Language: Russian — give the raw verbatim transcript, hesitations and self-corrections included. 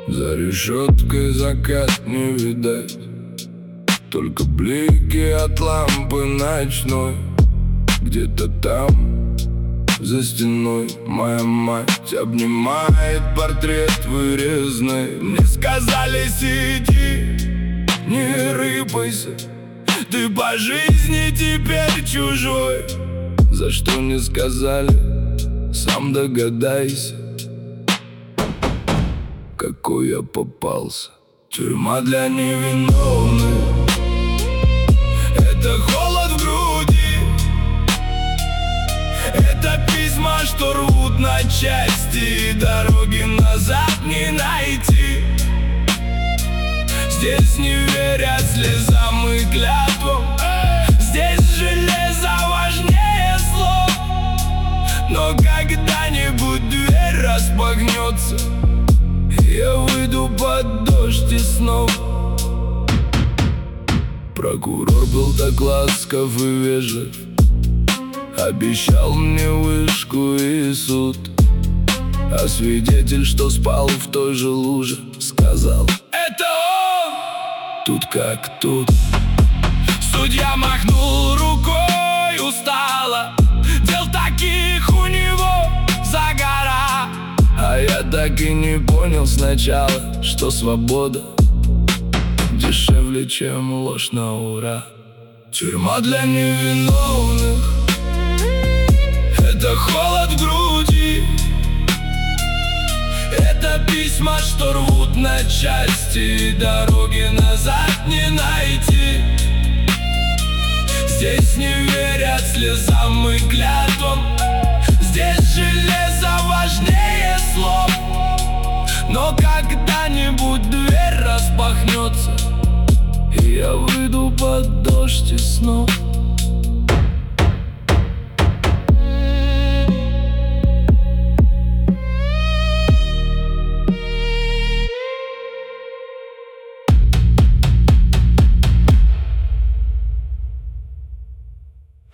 За решеткой закат не видать, только блики от лампы ночной. Где-то там, за стеной, моя мать обнимает портрет вырезанный. Мне сказали: сиди, не рыпайся, ты по жизни теперь чужой. За что не сказали, сам догадайся, какой я попался. Тюрьма для невиновных — это холод в груди, это письма, что рвут на части, и дороги назад не найти. Здесь не верят слезам и клятвам, здесь железо важнее слов. Но когда-нибудь дверь распахнется, я выйду под дождь и снова. Прокурор был так ласков и вежлив, обещал мне вышку и суд. А свидетель, что спал в той же луже, сказал: это он! Тут как тут. Судья махнул рукой устало, дел таких у него за гора. А я так и не понял сначала, что свобода дешевле, чем ложь на ура. Тюрьма для невиновных — это холод в груди, это письма, что рвут на части, и дороги назад не найти. Здесь не верят слезам и клятвам, здесь железо важнее слов. Но когда-нибудь дверь распахнется, и я выйду под дождь и снова.